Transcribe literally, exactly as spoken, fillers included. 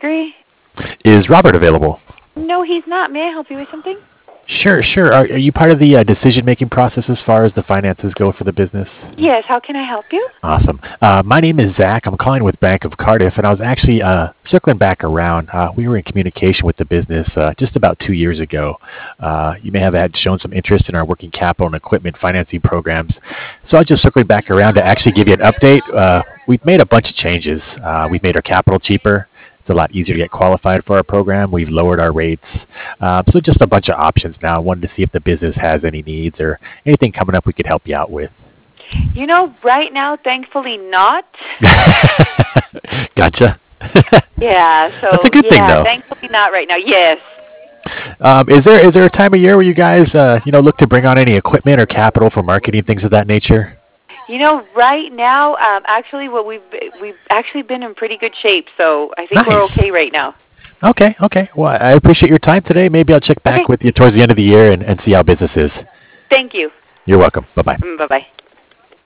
degree. Is Robert available? No, he's not. May I help you with something? Sure, sure. Are, are you part of the uh, decision-making process as far as the finances go for the business? Yes, how can I help you? Awesome. Uh, my name is Zach. I'm calling with Bank of Cardiff, and I was actually uh, circling back around. Uh, we were in communication with the business uh, just about two years ago. Uh, you may have had shown some interest in our working capital and equipment financing programs. So I was just circling back around to actually give you an update. Uh, we've made a bunch of changes. Uh, we've made our capital cheaper. It's a lot easier to get qualified for our program. We've lowered our rates. Um, so just a bunch of options now. I wanted to see if the business has any needs or anything coming up we could help you out with. You know, right now, thankfully not. Gotcha. Yeah, so That's a good yeah, thing, though. thankfully not right now. Yes. Um, is there is there a time of year where you guys uh, you know look to bring on any equipment or capital for marketing, things of that nature? You know, right now, um, actually, what we've we've actually been in pretty good shape, so I think we're Nice. okay right now. Okay, okay. Well, I appreciate your time today. Maybe I'll check back Okay. with you towards the end of the year and, and see how business is. Thank you. You're welcome. Bye bye. Bye bye.